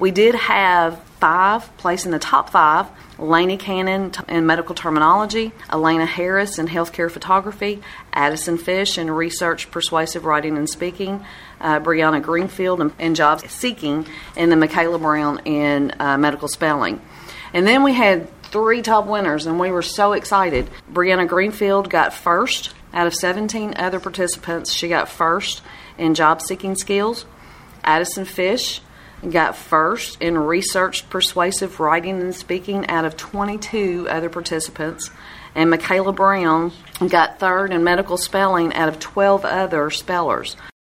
We did have 5 place in the top 5. Lainey Cannon in medical terminology, Elena Harris in healthcare photography, Addison Fish in research, persuasive writing and speaking, Brianna Greenfield in job seeking, and then Michaela Brown in medical spelling. And then we had 3 top winners, and we were so excited. Brianna Greenfield got first out of 17 other participants. She got first in job seeking skills. Addison Fish got first in research, persuasive writing and speaking out of 22 other participants. And Michaela Brown got third in medical spelling out of 12 other spellers.